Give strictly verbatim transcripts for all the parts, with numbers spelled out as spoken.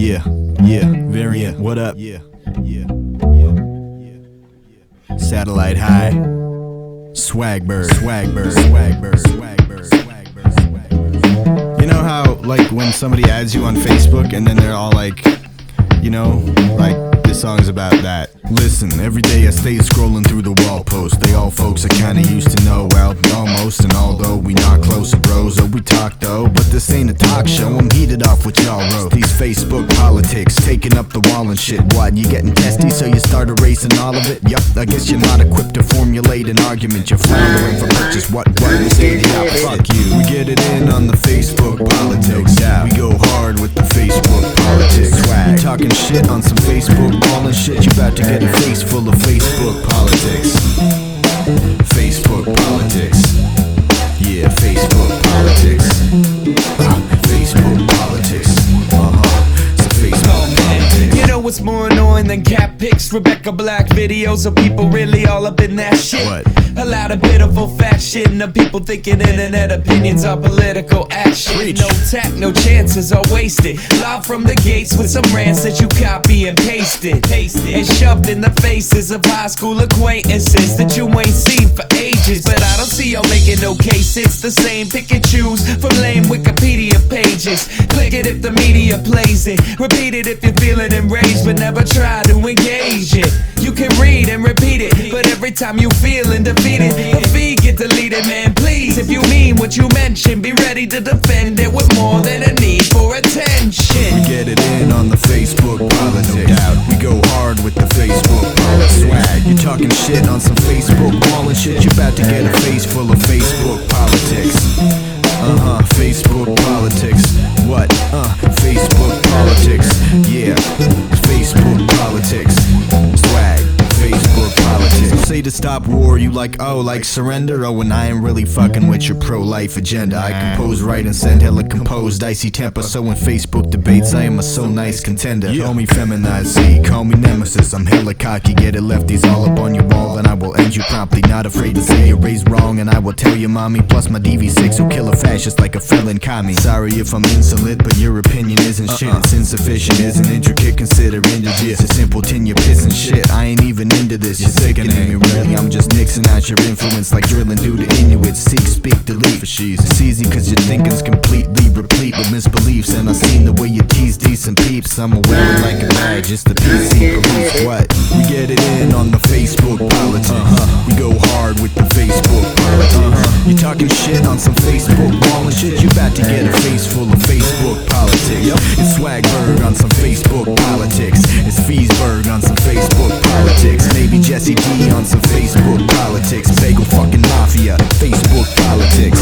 Yeah, yeah, variant, what up? Yeah, yeah, yeah, yeah. Satellite high. Swagbird, Swagbird, Swagbird, Swagbird, Swagbird, Swagbird. You know how, like, when somebody adds you on Facebook and then they're all like, you know, like, this song's about that. Listen, every day I stay scrolling through the wall post. They all folks I kinda used to know, well, almost. And although we not close bros, or we talk though, but this ain't a talk show, I'm heated off what y'all wrote. These Facebook politics, taking up the wall and shit. What, you getting testy so you start erasing all of it? Yup, I guess you're not equipped to formulate an argument. You're floundering for purchase, what, what, we say the opposite. Fuck you, we get it in on the Facebook politics. Yeah, we go hard with the Facebook politics. Swag, you talking shit on some Facebook wall and shit, you about to get a face full of Facebook politics. Facebook politics. Yeah, Facebook politics. uh, Facebook politics. Uh-huh, it's a Facebook politics. You know what's more annoying than cat pics, Rebecca Black videos of people really all up in that shit? What? A lot of pitiful fat shit and the people thinking internet opinions are political action. Preach. No tact, no chances are wasted. Live from the gates with some rants that you copy and pasted, pasted and shoved in the faces of high school acquaintances that you ain't seen for ages. But I don't see y'all making no case. It's the same pick and choose from lame Wikipedia pages. Click it if the media plays it. Repeat it if you're feeling enraged, but never try to engage it. You can read and repeat it, but every time you feeling defeated, the feed get deleted, man. Please, if you mean what you mentioned, be ready to defend it with more than a need for attention. We get it in on the Facebook politics. No doubt, we go hard with the Facebook politics. Swag, you talking shit on some Facebook wall and shit, you about to get a face full of Facebook politics. Uh-huh, Facebook politics. What? Uh, Facebook politics. Yeah, Facebook politics. Swag, Facebook politics. Say to stop war, you like, oh, like surrender? Oh, and I am really fucking with your pro-life agenda. I compose, write, and send hella composed, icy temper. So in Facebook debates, I am a so nice contender. Yeah. Call me feminized Z, call me nemesis. I'm hella cocky, get it lefties all up on your wall, and I will end you promptly. Not afraid to say you're raised wrong, and I will tell your mommy. Plus my D V six will kill a fascist like a felon commie. Sorry if I'm insolent, but your opinion isn't uh-uh. shit. It's insufficient, isn't intricate, consider indigenous. A simpleton, you're pissing shit. I ain't even into this. You're sickening me, really. I'm just nixing out your influence like drilling due to Inuits. Seek, speak, delete. For she's it's easy cause your thinking's completely replete with misbeliefs. And I've seen the way you tease decent peeps. I'm aware like a badge, it's the P C police. What? We get it in on the Facebook politics. Uh-huh. We go hard with the Facebook politics. Uh-huh. You talking shit on some Facebook wall and shit, you about to get a face full of Facebook politics. Yep. It's Swagberg on some Facebook politics. It's Feesberg on some Facebook politics. Maybe Jesse D on some Facebook politics. Bagel fucking Mafia, Facebook politics.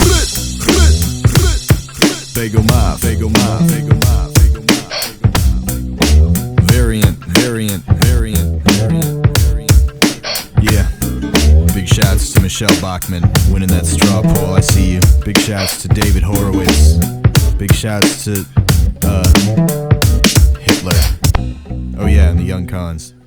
Bagel Mob, Bagel Mob, Bagel Mob, Bagel Mob. Variant, variant, variant, variant, variant. Yeah. Big shouts to Michelle Bachmann winning that straw poll. I see you. Big shouts to David Horowitz. Big shouts to uh, Hitler. Oh yeah, and the Young Cons.